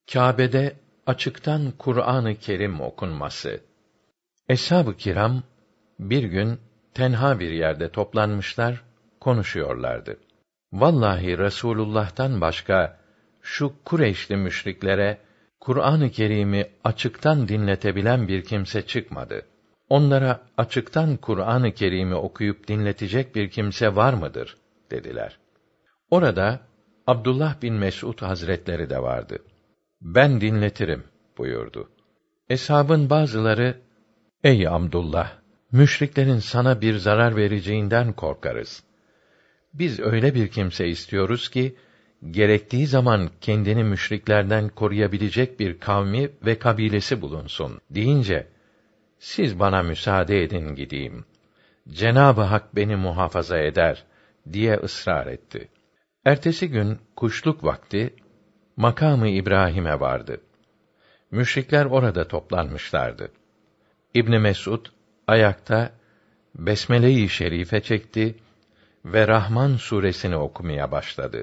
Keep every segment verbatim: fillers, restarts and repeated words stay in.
Kâbe'de açıktan Kur'an-ı Kerim okunması. Eshab-ı kiram bir gün tenha bir yerde toplanmışlar, konuşuyorlardı. Vallahi Resulullah'tan başka şu Kureyşli müşriklere Kur'an-ı Kerim'i açıktan dinletebilen bir kimse çıkmadı. Onlara açıktan Kur'an-ı Kerim'i okuyup dinletecek bir kimse var mıdır? Dediler. Orada Abdullah bin Mes'ud Hazretleri de vardı. Ben dinletirim buyurdu. Eshabın bazıları, ey Abdullah, müşriklerin sana bir zarar vereceğinden korkarız. Biz öyle bir kimse istiyoruz ki, gerektiği zaman kendini müşriklerden koruyabilecek bir kavmi ve kabilesi bulunsun deyince, siz bana müsaade edin gideyim. Cenab-ı Hak beni muhafaza eder diye ısrar etti. Ertesi gün kuşluk vakti makamı İbrahim'e vardı. Müşrikler orada toplanmışlardı. İbn Mes'ud ayakta Besmele-i Şerife çekti ve Rahman suresini okumaya başladı.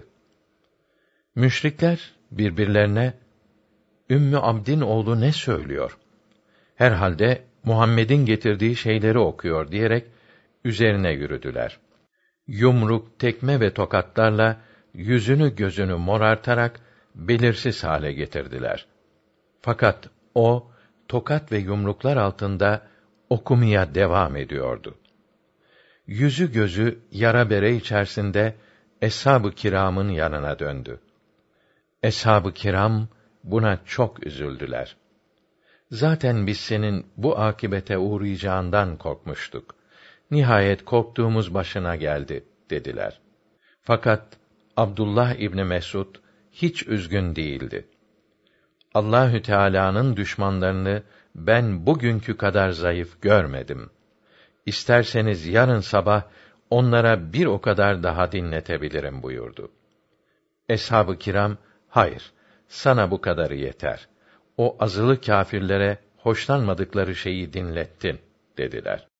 Müşrikler birbirlerine Ümmü Abd'in oğlu ne söylüyor? Herhalde Muhammed'in getirdiği şeyleri okuyor diyerek üzerine yürüdüler. Yumruk, tekme ve tokatlarla yüzünü gözünü morartarak belirsiz hale getirdiler. Fakat o tokat ve yumruklar altında okumaya devam ediyordu. Yüzü gözü yara bere içerisinde eshab-ı kiramın yanına döndü. Eshab-ı kiram buna çok üzüldüler. Zaten biz senin bu akibete uğrayacağından korkmuştuk. Nihayet korktuğumuz başına geldi dediler. Fakat Abdullah İbni Mes'ud hiç üzgün değildi. Allahü Teala'nın düşmanlarını ben bugünkü kadar zayıf görmedim. İsterseniz yarın sabah onlara bir o kadar daha dinletebilirim buyurdu. Eshab-ı kiram, hayır, sana bu kadarı yeter. O azılı kâfirlere hoşlanmadıkları şeyi dinlettin dediler.